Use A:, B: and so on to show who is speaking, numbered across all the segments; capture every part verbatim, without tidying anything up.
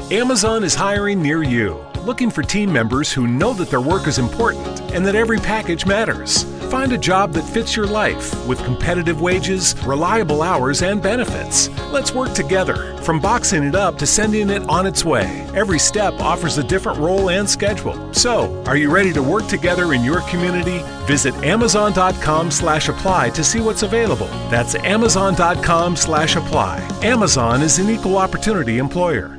A: Amazon is hiring near you, looking for team members who know that their work is important and that every package matters. Find a job that fits your life with competitive wages, reliable hours, and benefits. Let's work together, from boxing it up to sending it on its way. Every step offers a different role and schedule. So, are you ready to work together in your community? Visit amazon.com slash apply to see what's available. That's amazon.com slash apply. Amazon is an equal opportunity employer.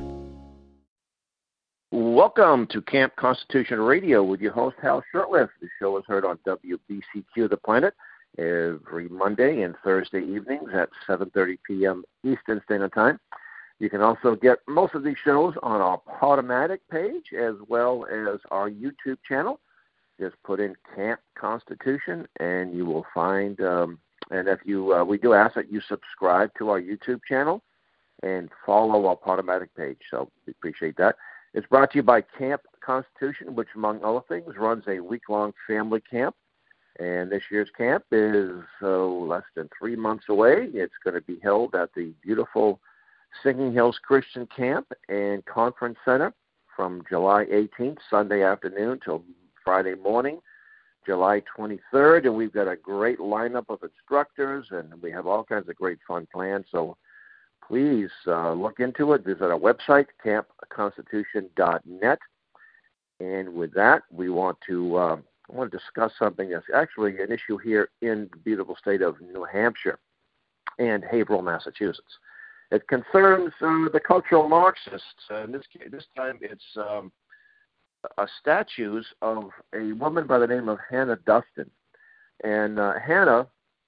B: Welcome to Camp Constitution Radio with your host, Hal Shurtleff. The show is heard on W B C Q The Planet every Monday and Thursday evenings at seven thirty p.m. Eastern Standard Time. You can also get most of these shows on our Podomatic page as well as our YouTube channel. Just put in Camp Constitution and you will find, um, and if you, uh, we do ask that you subscribe to our YouTube channel and follow our Podomatic page. So we appreciate that. It's brought to you by Camp Constitution, which, among other things, runs a week-long family camp. And this year's camp is uh, less than three months away. It's going to be held at the beautiful Singing Hills Christian Camp and Conference Center from July eighteenth, Sunday afternoon, till Friday morning, July twenty-third. And we've got a great lineup of instructors, and we have all kinds of great fun plans. So please uh, look into it. Visit our website, camp constitution dot net. And with that, we want to uh, I want to discuss something that's actually an issue here in the beautiful state of New Hampshire and Haverhill, Massachusetts. It concerns uh, the cultural Marxists. Uh, in this case, this time, it's um, a statues of a woman by the name of Hannah Duston. And uh, Hannah,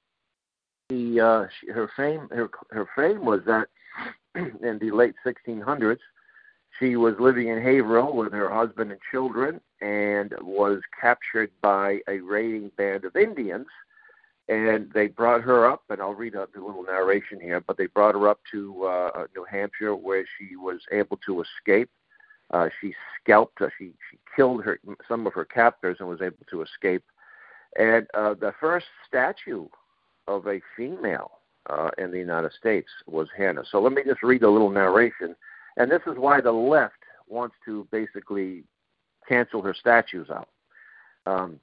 B: the uh, she, her fame her her fame was that in the late sixteen hundreds, she was living in Haverhill with her husband and children, and was captured by a raiding band of Indians. And they brought her up, and I'll read up the little narration here, but they brought her up to uh, New Hampshire, where she was able to escape. Uh, she scalped, uh, she, she killed her some of her captors and was able to escape. And uh, the first statue of a female uh, in the United States was Hannah. So let me just read a little narration. And this is why the left wants to basically cancel her statues out. Um,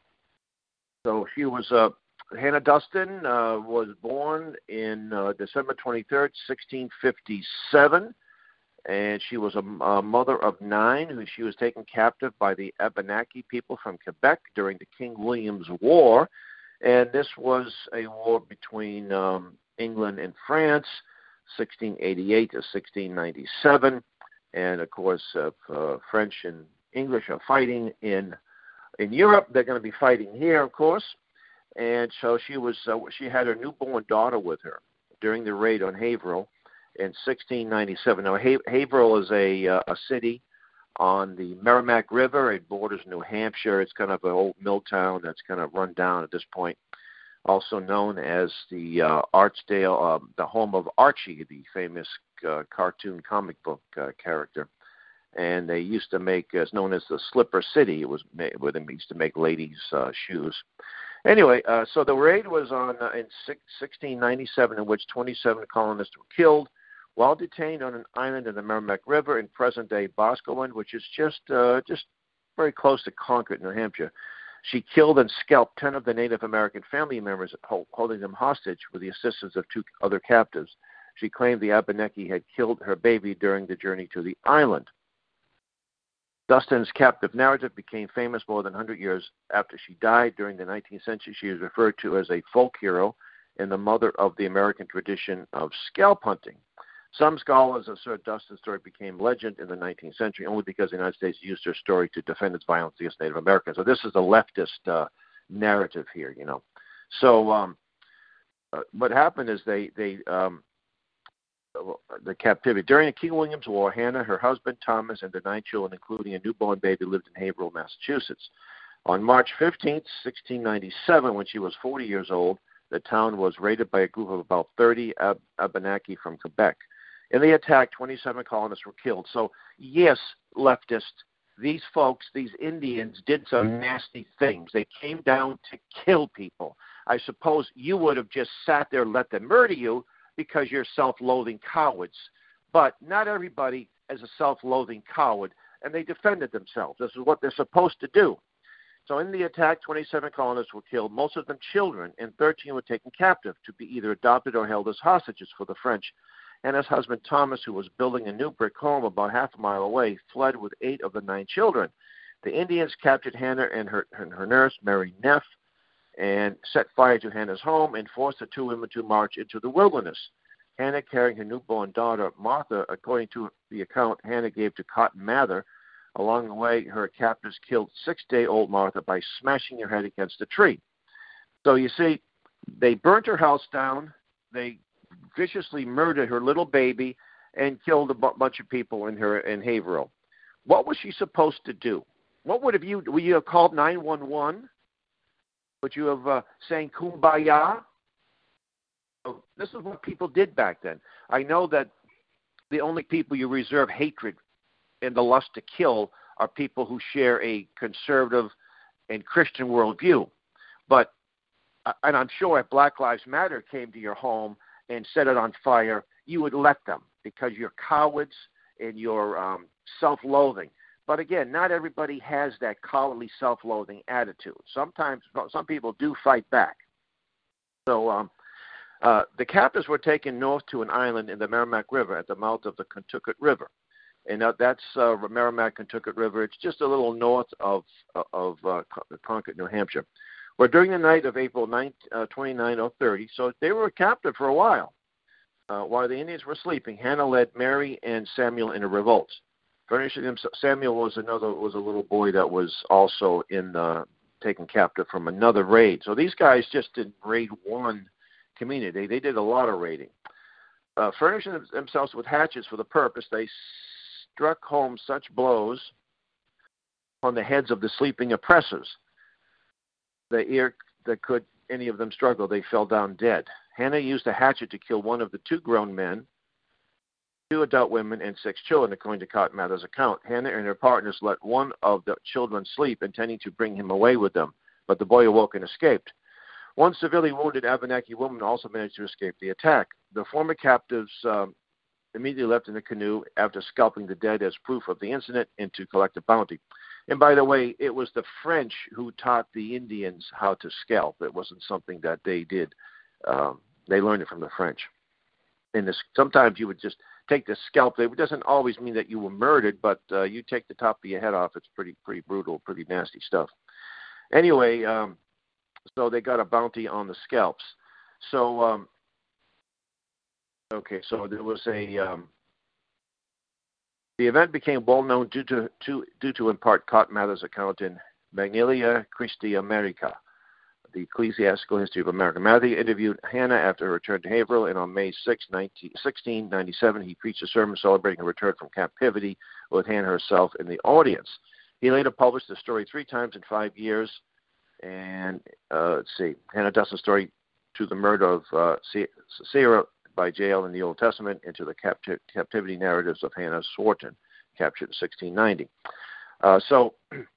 B: so she was... Uh, Hannah Duston uh, was born in uh, December twenty-third, sixteen fifty-seven, and she was a, a mother of nine. Who she was taken captive by the Abenaki people from Quebec during the King William's War, and this was a war between um, England and France, sixteen eighty-eight to sixteen ninety-seven, and of course, if uh, French and English are fighting in in Europe, they're going to be fighting here, of course. And so she was. Uh, she had her newborn daughter with her during the raid on Haverhill in sixteen ninety-seven. Now, ha- Haverhill is a uh, a city on the Merrimack River. It borders New Hampshire. It's kind of an old mill town that's kind of run down at this point. Also known as the uh, Archdale, uh, the home of Archie, the famous uh, cartoon comic book uh, character. And they used to make, uh, it's known as the Slipper City. It was made, where they used to make ladies' uh, shoes. Anyway, uh, so the raid was on uh, in sixteen ninety-seven, in which twenty-seven colonists were killed while detained on an island in the Merrimack River in present-day Boscawen, which is just uh, just very close to Concord, New Hampshire. She killed and scalped ten of the Native American family members, holding them hostage with the assistance of two other captives. She claimed the Abenaki had killed her baby during the journey to the island. Duston's captive narrative became famous more than one hundred years after she died. During the nineteenth century, she is referred to as a folk hero and the mother of the American tradition of scalp hunting. Some scholars assert Duston's story became legend in the nineteenth century only because the United States used her story to defend its violence against Native Americans. So this is the leftist uh, narrative here, you know. So um, uh, what happened is they, they um, the captivity. During the King William's War, Hannah, her husband, Thomas, and their nine children, including a newborn baby, lived in Haverhill, Massachusetts. On March fifteenth, sixteen ninety-seven, when she was forty years old, the town was raided by a group of about thirty Ab- Abenaki from Quebec. In the attack, twenty-seven colonists were killed. So, yes, leftists, these folks, these Indians, did some nasty things. They came down to kill people. I suppose you would have just sat there and let them murder you, because you're self-loathing cowards. But not everybody as a self-loathing coward, and they defended themselves. This is what they're supposed to do. So in the attack, twenty-seven colonists were killed, most of them children, and thirteen were taken captive to be either adopted or held as hostages for the French. Hannah's husband, Thomas, who was building a new brick home about half a mile away, fled with eight of the nine children. The Indians captured Hannah and her, and her nurse, Mary Neff, and set fire to Hannah's home and forced the two women to march into the wilderness. Hannah carrying her newborn daughter, Martha, according to the account Hannah gave to Cotton Mather. Along the way, her captors killed six-day-old Martha by smashing her head against a tree. So you see, they burnt her house down, they viciously murdered her little baby, and killed a b- bunch of people in her in Haverhill. What was she supposed to do? What would have you, would you have called nine one one? Would you have uh, sang Kumbaya? Oh, this is what people did back then. I know that the only people you reserve hatred and the lust to kill are people who share a conservative and Christian worldview. But, and I'm sure if Black Lives Matter came to your home and set it on fire, you would let them because you're cowards and you're um, self-loathing. But again, not everybody has that cowardly self-loathing attitude. Sometimes some people do fight back. So um, uh, the captives were taken north to an island in the Merrimack River at the mouth of the Kentucket River. And uh, that's uh, Merrimack, Kentucket River. It's just a little north of of uh, Concord, New Hampshire. Where during the night of April twenty-ninth or thirtieth, so they were captive for a while. Uh, while the Indians were sleeping, Hannah led Mary and Samuel in a revolt. Furnishing them, Samuel was another was a little boy that was also in uh, taken captive from another raid. So these guys just didn't raid one community; they did a lot of raiding. Uh, furnishing themselves with hatchets for the purpose, they struck home such blows on the heads of the sleeping oppressors that ere that could any of them struggle, they fell down dead. Hannah used a hatchet to kill one of the two grown men, two adult women, and six children, according to Cotton Mather's account. Hannah and her partners let one of the children sleep, intending to bring him away with them, but the boy awoke and escaped. One severely wounded Abenaki woman also managed to escape the attack. The former captives um, immediately left in the canoe after scalping the dead as proof of the incident and to collect a bounty. And by the way, it was the French who taught the Indians how to scalp. It wasn't something that they did. Um, they learned it from the French. And this, sometimes you would just take the scalp. It doesn't always mean that you were murdered, but uh, you take the top of your head off. It's pretty, pretty brutal, pretty nasty stuff. Anyway, um, so they got a bounty on the scalps. So, um, okay, so there was a. Um, The event became well known due to, to, due to in part Cotton Mather's account in Magnalia Christi America, the Ecclesiastical History of America. Mather interviewed Hannah after her return to Haverhill, and on May sixth, sixteen ninety-seven, he preached a sermon celebrating her return from captivity with Hannah herself in the audience. He later published the story three times in five years, and uh, let's see, Hannah Duston's story to the murder of uh, Sarah by jail in the Old Testament into the capti- captivity narratives of Hannah Swarton, captured in sixteen ninety. Uh, so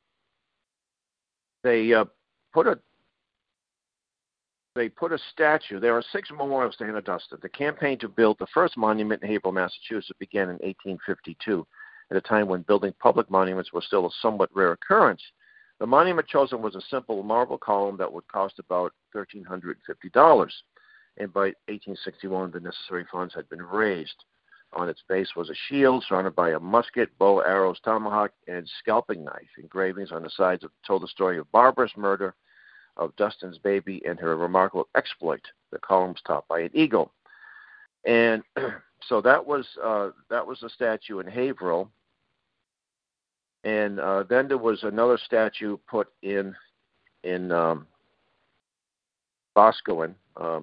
B: they uh, put a they put a statue. There are six memorials to Hannah Duston. The campaign to build the first monument in Haverhill, Massachusetts, began in eighteen fifty-two, at a time when building public monuments was still a somewhat rare occurrence. The monument chosen was a simple marble column that would cost about one thousand three hundred fifty dollars. And by eighteen sixty-one, the necessary funds had been raised. On its base was a shield surrounded by a musket, bow, arrows, tomahawk, and scalping knife. Engravings on the sides told the story of barbarous murder of Duston's baby and her remarkable exploit. The column's topped by an eagle. And so that was uh, that was a statue in Haverhill. And uh, then there was another statue put in in um, Boscawen. Um,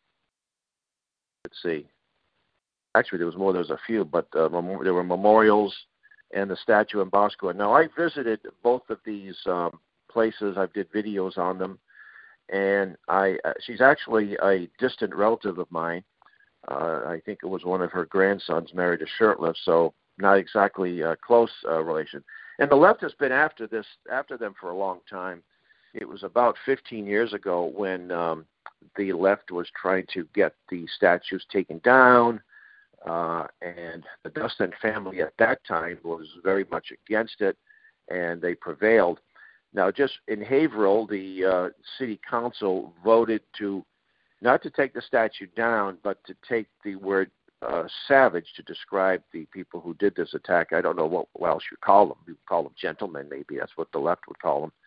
B: Let's see. Actually, there was more. There was a few, but uh, mem- there were memorials and the statue in Boscawen. Now, I visited both of these um, places. I did videos on them, and I uh, she's actually a distant relative of mine. Uh, I think it was one of her grandsons married a shirtlift, so not exactly a close uh, relation. And the left has been after this, after them for a long time. It was about fifteen years ago when um, the left was trying to get the statues taken down. uh, and the Dustin family at that time was very much against it, and they prevailed. Now, just in Haverhill, the uh, city council voted to not to take the statue down, but to take the word uh, savage to describe the people who did this attack. I don't know what else you call them. You call them gentlemen, maybe that's what the left would call them.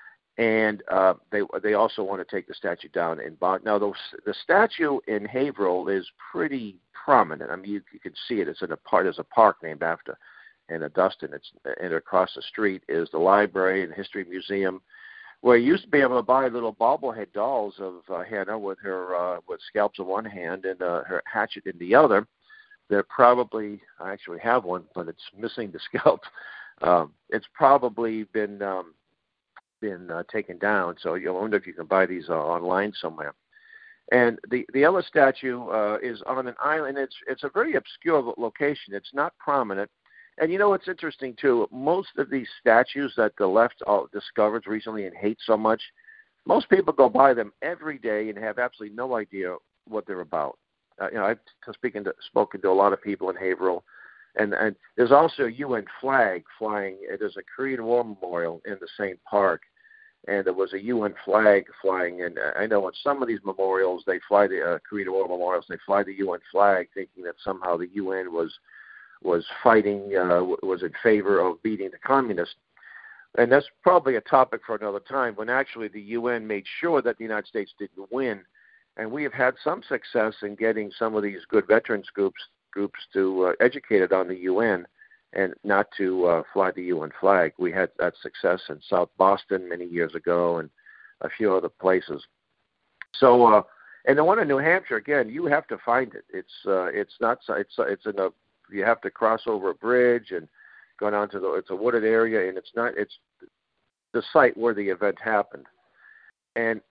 B: And uh, they they also want to take the statue down in Bond. Now, the, the statue in Haverhill is pretty prominent. I mean, you, you can see it. It's in a part. There's a park named after, and a Dustin. It's and across the street is the library and history museum, where you used to be able to buy little bobblehead dolls of uh, Hannah with her uh, with scalps in one hand and uh, her hatchet in the other. They're probably I actually have one, but it's missing the scalp. Um, it's probably been. Um, been uh, taken down, so you wonder if you can buy these uh, online somewhere. And the the Ella statue uh, is on an island. It's it's a very obscure location. It's not prominent. And you know what's interesting too? Most of these statues that the left uh, discovered recently and hate so much, most people go by them every day and have absolutely no idea what they're about. Uh, you know, I've speaking to, spoken to a lot of people in Haverhill, and and there's also a U N flag flying. There's a Korean War memorial in the same park. And there was a U N flag flying, and I know on some of these memorials, they fly the uh, Korean War memorials, they fly the U N flag, thinking that somehow the U N was was fighting, uh, was in favor of beating the communists. And that's probably a topic for another time, when actually the U N made sure that the United States didn't win. And we have had some success in getting some of these good veterans groups groups to uh, educate it on the U N and not to uh, fly the U N flag. We had that success in South Boston many years ago and a few other places. So, uh, and the one in New Hampshire, again, you have to find it. It's uh, it's not it's it's in a you have to cross over a bridge and go down to the it's a wooded area, and it's not it's the site where the event happened. And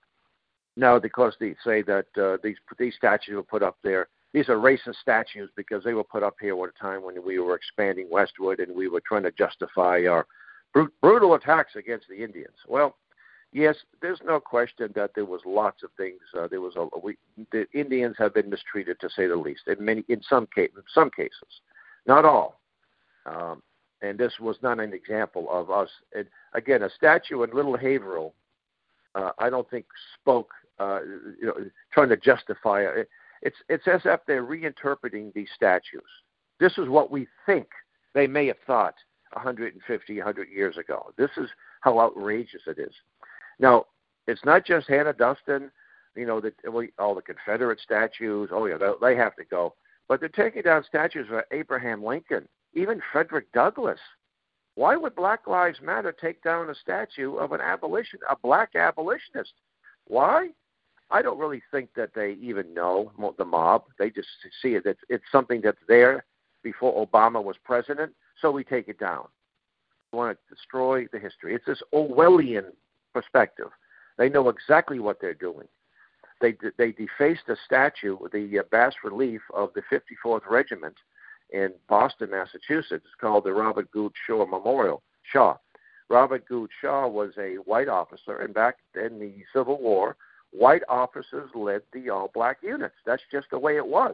B: now, because they say that uh, these these statues were put up there. These are racist statues because they were put up here at a time when we were expanding westward and we were trying to justify our brut- brutal attacks against the Indians. Well, yes, there's no question that there was lots of things. Uh, there was a we, the Indians have been mistreated, to say the least, in many in some case, in some cases, not all. Um, and this was not an example of us. And again, a statue in Little Haverhill, uh, I don't think spoke, uh, you know, trying to justify it. It's it's as if they're reinterpreting these statues. This is what we think they may have thought one hundred fifty, one hundred years ago. This is how outrageous it is. Now, it's not just Hannah Dustin, you know, the, all the Confederate statues. Oh, yeah, they have to go. But they're taking down statues of Abraham Lincoln, even Frederick Douglass. Why would Black Lives Matter take down a statue of an abolition, a black abolitionist? Why? I don't really think that they even know the mob. They just see it. It's, it's something that's there before Obama was president, so we take it down. We want to destroy the history. It's this Orwellian perspective. They know exactly what they're doing. They they defaced a statue, the uh, bas relief of the fifty-fourth Regiment in Boston, Massachusetts. It's called the Robert Goode Shaw Memorial. Shaw. Robert Goode Shaw was a white officer, and back in the Civil War, white officers led the all-black units. That's just the way it was.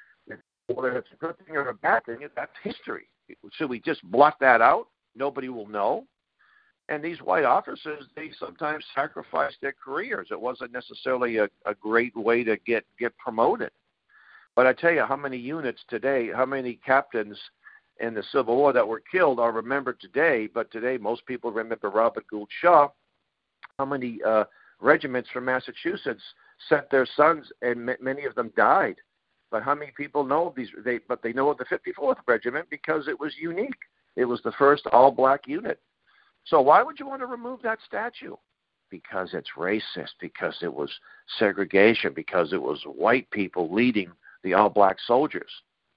B: Whether it's a good thing or a bad thing, that's history. Should we just blot that out? Nobody will know. And these white officers, they sometimes sacrificed their careers. It wasn't necessarily a, a great way to get, get promoted. But I tell you, how many units today, how many captains in the Civil War that were killed are remembered today, but today most people remember Robert Goode Shaw. How many uh, regiments from Massachusetts sent their sons, and m- many of them died. But how many people know these? They, but they know of the fifty-fourth Regiment because it was unique. It was the first all-black unit. So why would you want to remove that statue? Because it's racist, because it was segregation, because it was white people leading the all-black soldiers.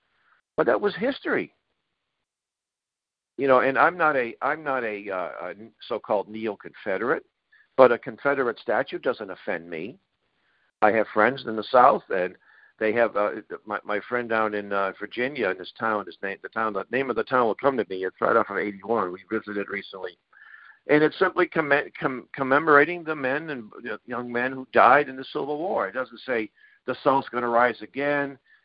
B: But that was history. You know, and I'm not a I'm not a, uh, a so-called neo-Confederate. But a Confederate statue doesn't offend me. I have friends in the South, and they have uh, my my friend down in uh, Virginia in this town. His name, the town, the name of the town will come to me. It's right off of eighty-one. We visited recently, and it's simply comm- com- commemorating the men and young men who died in the Civil War. It doesn't say the South's going to rise again.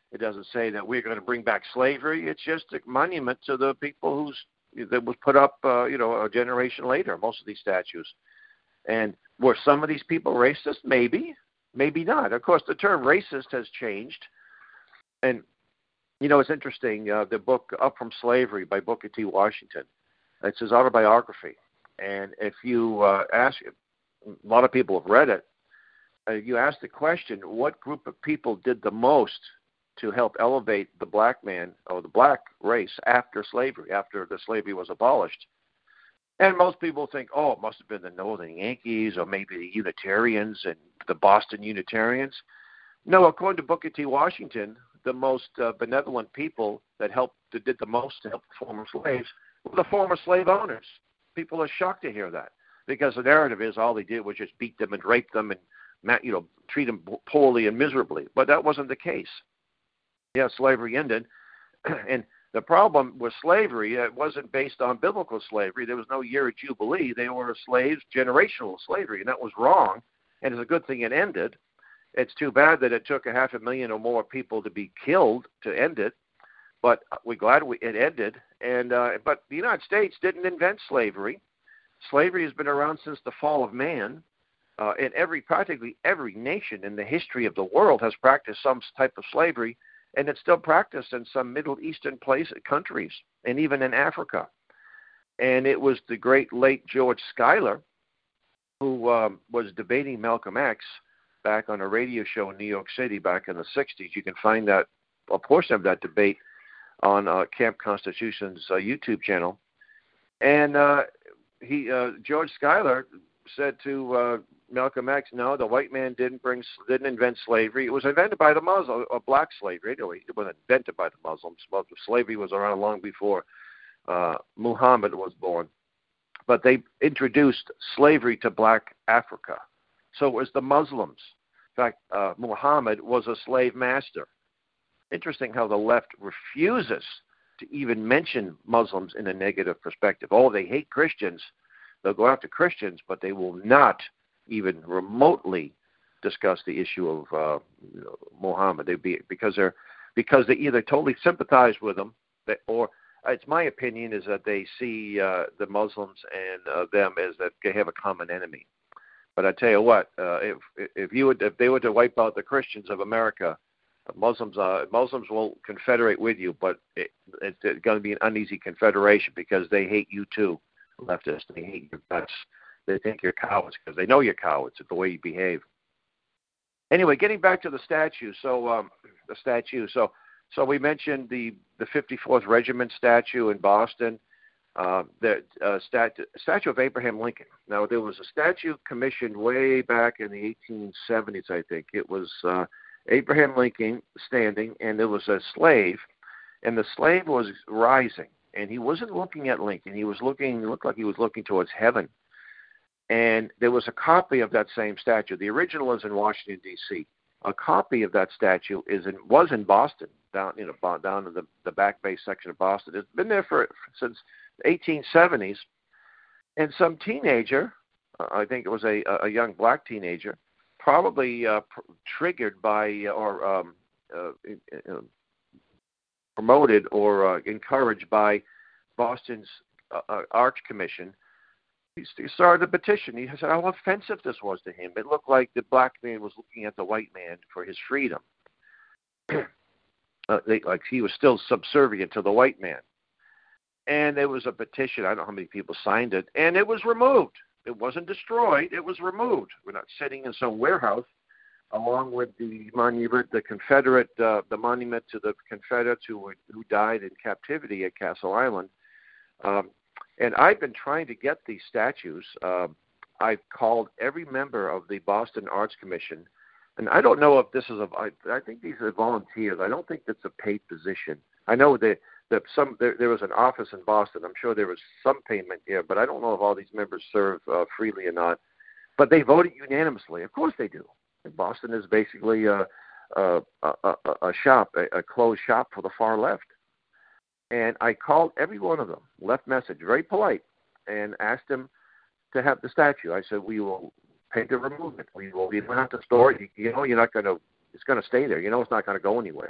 B: It doesn't say that we're going to bring back slavery. It's just a monument to the people who's that was put up, uh, you know, a generation later. Most of these statues, and were some of these people racist? Maybe, maybe not. Of course, the term racist has changed, and you know, it's interesting. Uh, the book Up From Slavery by Booker T. Washington. It's his autobiography, and if you uh, ask, a lot of people have read it. Uh, you ask the question, what group of people did the most to help elevate the black man or the black race after slavery, after the slavery was abolished? And most people think, oh, it must have been the Northern Yankees or maybe the Unitarians and the Boston Unitarians. No, according to Booker T. Washington, the most uh, benevolent people that helped, that did the most to help the former slaves were the former slave owners. People are shocked to hear that, because the narrative is all they did was just beat them and rape them and, you know, treat them poorly and miserably. But that wasn't the case. Yeah, slavery ended, and the problem with slavery, it wasn't based on biblical slavery. There was no year of Jubilee. They were slaves, generational slavery, and that was wrong, and it's a good thing it ended. It's too bad that it took a half a million or more people to be killed to end it, but we're glad we, it ended. And uh, but the United States didn't invent slavery. Slavery has been around since the fall of man. Uh, and every practically every nation in the history of the world has practiced some type of slavery, and it's still practiced in some Middle Eastern place, countries, and even in Africa. And it was the great late George Schuyler who um, was debating Malcolm X back on a radio show in New York City back in the sixties. You can find that a portion of that debate on uh, Camp Constitution's uh, YouTube channel. And uh, he uh, George Schuyler said to uh, Malcolm X, no, the white man didn't bring, didn't invent slavery. It was invented by the Muslims, or black slavery. Anyway, it wasn't invented by the Muslims. Well, slavery was around long before uh, Muhammad was born. But they introduced slavery to black Africa. So it was the Muslims. In fact, uh, Muhammad was a slave master. Interesting how the left refuses to even mention Muslims in a negative perspective. Oh, they hate Christians. They'll go after Christians, but they will not even remotely discuss the issue of uh, you know, Muhammad. They be because they're because they either totally sympathize with him, they, or it's my opinion is that they see uh, the Muslims and uh, them as that they have a common enemy. But I tell you what, uh, if if you would if they were to wipe out the Christians of America, Muslims uh, Muslims will confederate with you, but it, it's going to be an uneasy confederation because they hate you too. Leftists, they hate your guts. They think you're cowards because they know you're cowards. It's the way you behave. Anyway, getting back to the statue. So um, the statue. So so we mentioned the the fifty-fourth Regiment statue in Boston. Uh, the uh, stat- statue of Abraham Lincoln. Now there was a statue commissioned way back in the eighteen seventies, I think. It was uh, Abraham Lincoln standing, and there was a slave, and the slave was rising. And he wasn't looking at Lincoln. He was looking, it looked like he was looking towards heaven. And there was a copy of that same statue. The original is in Washington, D C A copy of that statue is in, was in Boston, down you know down in the, the Back Bay section of Boston. It's been there for since the eighteen seventies. And some teenager, uh, I think it was a, a young black teenager, probably uh, pr- triggered by uh, or um, uh, uh, promoted or uh, encouraged by Boston's uh, uh, Arts Commission, he started a petition. He said how offensive this was to him. It looked like the black man was looking at the white man for his freedom. uh, they, like he was still subservient to the white man. And there was a petition. I don't know how many people signed it. And it was removed. It wasn't destroyed. It was removed. We're not sitting in some warehouse along with the monument, the Confederate, uh, the monument to the Confederates who were, who died in captivity at Castle Island. Um, and I've been trying to get these statues. Uh, I've called every member of the Boston Arts Commission, and I don't know if this is a. I, I think these are volunteers. I don't think that's a paid position. I know that that some there, there was an office in Boston. I'm sure there was some payment here, but I don't know if all these members serve uh, freely or not. But they voted unanimously. Of course they do. Boston is basically a, a, a, a shop, a, a closed shop for the far left. And I called every one of them, left message, very polite, and asked them to have the statue. I said, we will pay to remove it. We will, we don't have to store it. You, you know, you're not going to, it's going to stay there. You know, it's not going to go anywhere.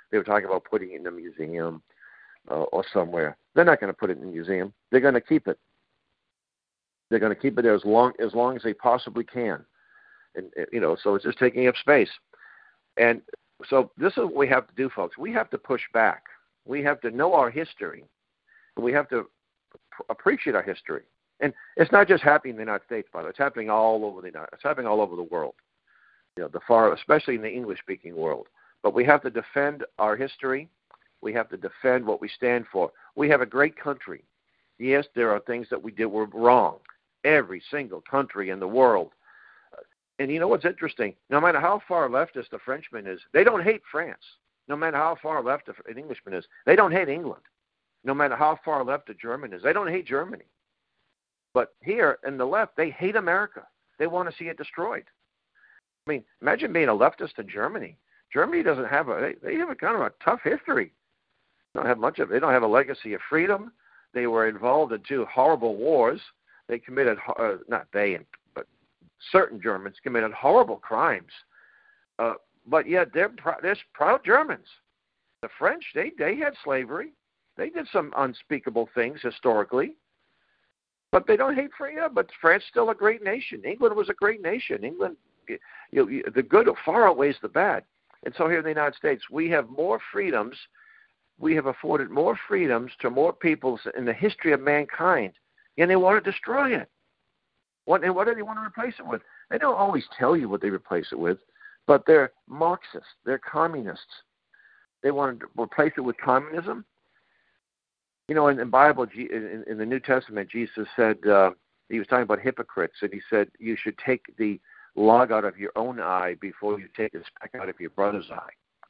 B: They were talking about putting it in a museum uh, or somewhere. They're not going to put it in a museum. They're going to keep it. They're going to keep it there as long as long as they possibly can. And, you know, so it's just taking up space. And so this is what we have to do, folks. We have to push back. We have to know our history. We have to appreciate our history. And it's not just happening in the United States, by the way. It's happening all over the United. It's happening all over the world. You know, the far, especially in the English-speaking world. But we have to defend our history. We have to defend what we stand for. We have a great country. Yes, there are things that we did were wrong. Every single country in the world. And you know what's interesting? No matter how far leftist a Frenchman is, they don't hate France. No matter how far left an Englishman is, they don't hate England. No matter how far left a German is, they don't hate Germany. But here in the left, they hate America. They want to see it destroyed. I mean, imagine being a leftist in Germany. Germany doesn't have a, they, they have a kind of a tough history. They don't have much of it. They don't have a legacy of freedom. They were involved in two horrible wars. They committed, uh, not they, but certain Germans committed horrible crimes. Uh, but yet they're, pr- they're proud Germans. The French, they, they had slavery. They did some unspeakable things historically. But they don't hate freedom. But France is still a great nation. England was a great nation. England, you know, the good far outweighs the bad. And so here in the United States, we have more freedoms. We have afforded more freedoms to more peoples in the history of mankind. And they want to destroy it. What, and what do they want to replace it with? They don't always tell you what they replace it with, but they're Marxists. They're communists. They want to replace it with communism. You know, in the Bible, in, in the New Testament, Jesus said, uh, he was talking about hypocrites, and he said, you should take the log out of your own eye before you take the speck out of your brother's eye.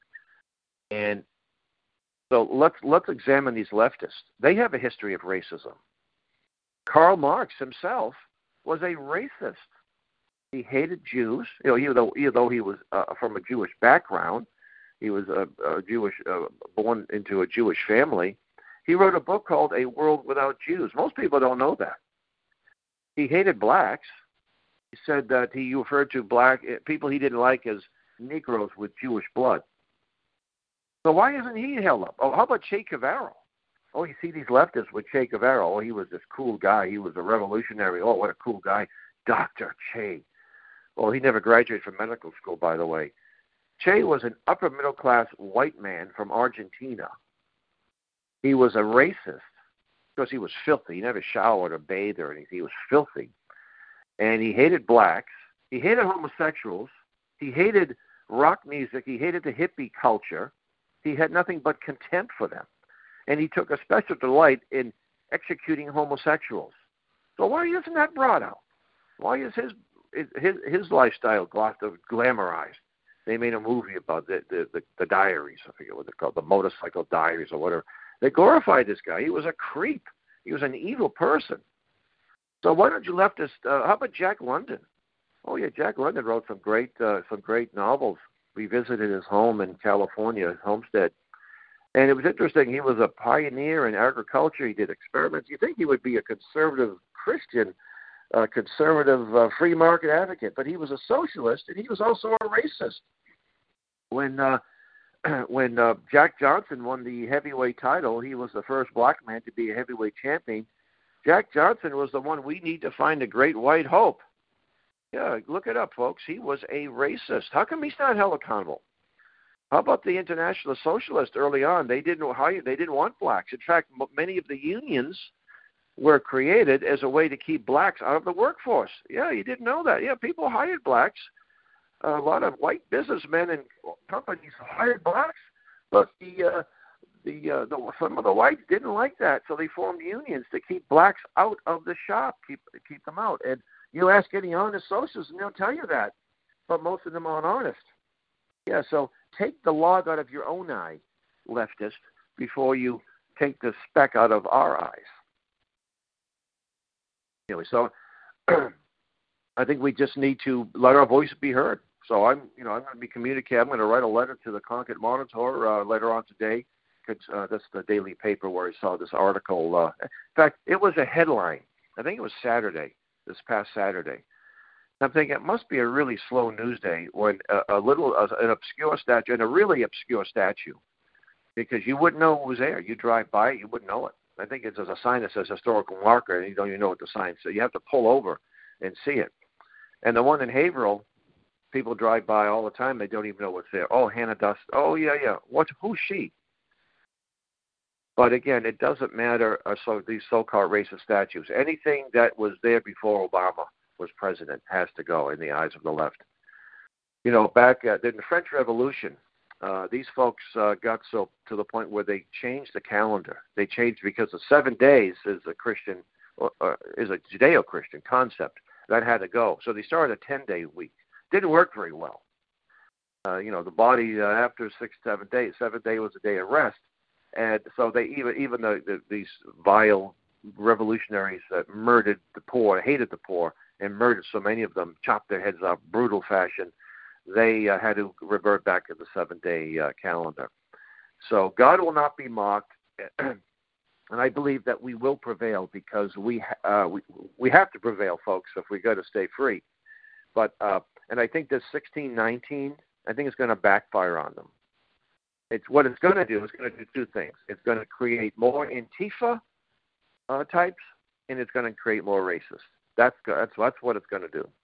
B: And so let's let's examine these leftists. They have a history of racism. Karl Marx himself was a racist. He hated Jews. You know, even though, even though he was uh, from a Jewish background, he was a, a Jewish, uh, born into a Jewish family. He wrote a book called A World Without Jews. Most people don't know that. He hated blacks. He said that he referred to black people he didn't like as Negroes with Jewish blood. So why isn't he held up? Oh, how about Che Guevara? Oh, you see these leftists with Che Guevara. Oh, he was this cool guy. He was a revolutionary. Oh, what a cool guy. Doctor Che. Well, he never graduated from medical school, by the way. Che was an upper middle class white man from Argentina. He was a racist because he was filthy. He never showered or bathed or anything. He was filthy. And he hated blacks. He hated homosexuals. He hated rock music. He hated the hippie culture. He had nothing but contempt for them. And he took a special delight in executing homosexuals. So why isn't that brought out? Why is his his his lifestyle glamorized? They made a movie about the, the, the, the diaries. I forget what they're called, the motorcycle diaries or whatever. They glorified this guy. He was a creep. He was an evil person. So why don't you leftist? Uh, how about Jack London? Oh yeah, Jack London wrote some great uh, some great novels. We visited his home in California, his homestead, and it was interesting. He was a pioneer in agriculture. He did experiments. You think he would be a conservative Christian, uh, conservative uh, free market advocate, but he was a socialist, and he was also a racist. When uh, when uh, Jack Johnson won the heavyweight title, he was the first black man to be a heavyweight champion. Jack Johnson was the one we need to find a great white hope. Yeah, look it up, folks. He was a racist. How come he's not held accountable? How about the International Socialists early on? They didn't hire, they didn't want blacks. In fact, many of the unions were created as a way to keep blacks out of the workforce. Yeah, you didn't know that. Yeah, people hired blacks. A lot of white businessmen and companies hired blacks, but the uh, the, uh, the some of the whites didn't like that, so they formed unions to keep blacks out of the shop, keep keep them out. And you ask any honest socialists, and they'll tell you that, but most of them aren't honest. Yeah, so take the log out of your own eye, leftist, before you take the speck out of our eyes. Anyway, so I think we just need to let our voice be heard. So I'm, you know, I'm going to be communicating. I'm going to write a letter to the Concord Monitor uh, later on today. Uh, that's the daily paper where I saw this article. Uh, in fact, it was a headline. I think it was Saturday, this past Saturday. I'm thinking it must be a really slow news day when a, a little, uh, an obscure statue, and a really obscure statue, because you wouldn't know it was there. You drive by it, you wouldn't know it. I think it's as a sign that says historical marker, and you don't even know what the sign says. You have to pull over and see it. And the one in Haverhill, people drive by all the time. They don't even know what's there. Oh, Hannah Dust. Oh, yeah, yeah. What? Who's she? But again, it doesn't matter. Uh, so these so-called racist statues, anything that was there before Obama was president has to go in the eyes of the left. You know, back uh, in the French Revolution, uh, these folks uh, got so to the point where they changed the calendar. They changed because the seven days is a Christian, uh, is a Judeo-Christian concept that had to go. So they started a ten-day week. Didn't work very well. Uh, you know, the body uh, after six, seven days, seventh day was a day of rest, and so they even even the, the these vile revolutionaries that murdered the poor, hated the poor, and murdered so many of them, chopped their heads off, brutal fashion. They uh, had to revert back to the seven-day uh, calendar. So God will not be mocked, and I believe that we will prevail because we uh, we we have to prevail, folks, if we got to stay free. But uh, and I think this sixteen nineteen, I think it's going to backfire on them. It's what it's going to do. It's going to do two things. It's going to create more Antifa uh, types, and it's going to create more racists. That's that's that's what it's going to do.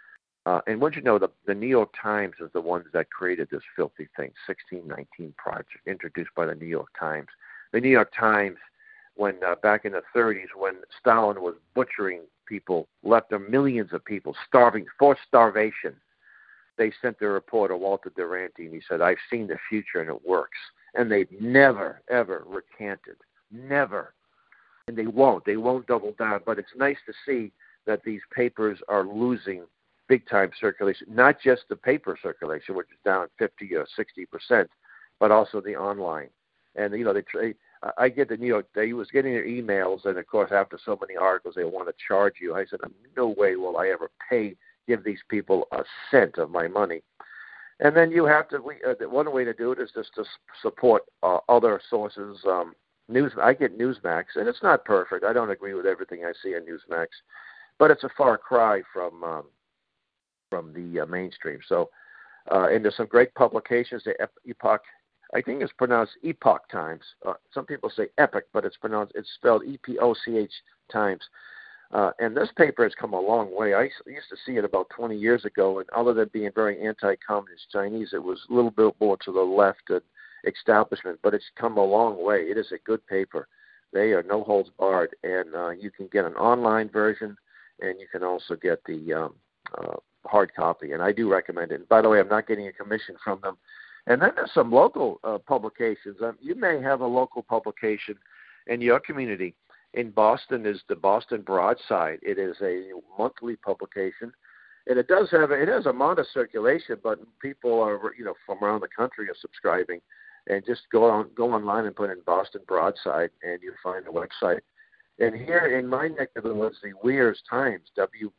B: Uh, and once you know, the, the New York Times is the ones that created this filthy thing, sixteen nineteen project, introduced by the New York Times. The New York Times, when uh, back in the thirties, when Stalin was butchering people, left them millions of people starving, forced starvation, they sent their reporter, Walter Duranty, and he said, I've seen the future and it works. And they've never, ever recanted. Never. And they won't. They won't double down. But it's nice to see that these papers are losing big-time circulation, not just the paper circulation, which is down fifty or sixty percent, but also the online. And, you know, they trade. I get the New York, they was getting their emails, and, of course, after so many articles, they want to charge you. I said, no way will I ever pay, give these people a cent of my money. And then you have to, we, uh, one way to do it is just to support uh, other sources. Um, News, I get Newsmax, and it's not perfect. I don't agree with everything I see on Newsmax, but it's a far cry from um, from the uh, mainstream. So, uh, and there's some great publications, the Epoch, I think it's pronounced Epoch Times. Uh, some people say Epic, but it's pronounced, it's spelled E P O C H Times. Uh, and this paper has come a long way. I used to see it about twenty years ago, and other than being very anti-communist Chinese, it was a little bit more to the left and establishment, but it's come a long way. It is a good paper. They are no holds barred, and uh, you can get an online version, and you can also get the um, uh, hard copy, and I do recommend it. And by the way, I'm not getting a commission from them. And then there's some local uh, publications. Um, you may have a local publication in your community. In Boston is the Boston Broadside. It is a monthly publication, and it does have a, it has a modest circulation, but people are, you know, from around the country are subscribing. And just go on go online and put in Boston Broadside, and you'll find the website. And here in my neck of the woods, the Weirs Times, W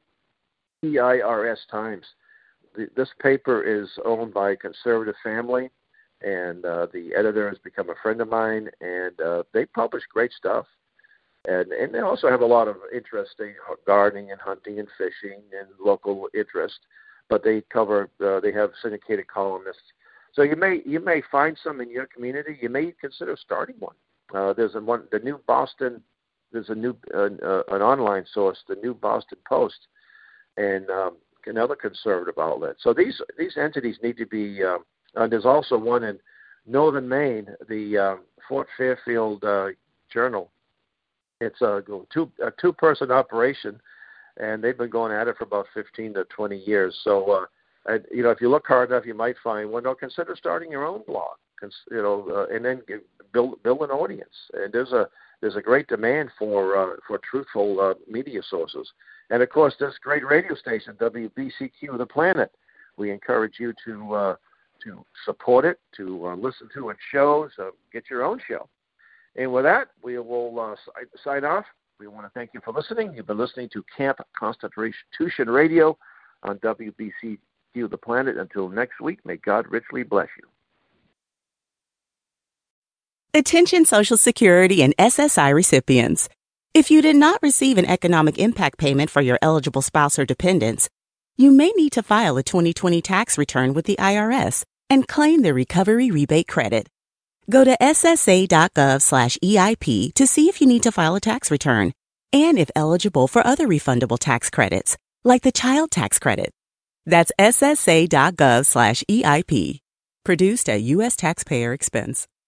B: E I R S Times. The, this paper is owned by a conservative family, and uh, the editor has become a friend of mine, and uh, they publish great stuff. And and they also have a lot of interesting gardening and hunting and fishing and local interest, but they cover uh, they have syndicated columnists. So you may you may find some in your community. You may consider starting one. Uh, there's a one the new Boston. There's a new uh, uh, an online source, the New Boston Post, and um, another conservative outlet. So these these entities need to be. Uh, and there's also one in Northern Maine, the uh, Fort Fairfield uh, Journal. It's a two a two person operation, and they've been going at it for about fifteen to twenty years. So. Uh, And, you know, if you look hard enough, you might find one. Well, no, consider starting your own blog. Cons- you know, uh, and then give, build build an audience. And there's a there's a great demand for uh, for truthful uh, media sources. And of course, this great radio station, W B C Q, The Planet. We encourage you to uh, to support it, to uh, listen to its shows, uh, get your own show. And with that, we will uh, sign off. We want to thank you for listening. You've been listening to Camp Constitution Radio on W B C Q, The Planet. Until next week, may God richly bless you.
C: Attention Social Security and S S I recipients. If you did not receive an economic impact payment for your eligible spouse or dependents, you may need to file a twenty twenty tax return with the I R S and claim the recovery rebate credit. Go to ssa.gov slash EIP to see if you need to file a tax return and if eligible for other refundable tax credits, like the child tax credit. That's ssa.gov slash EIP. Produced at U S taxpayer expense.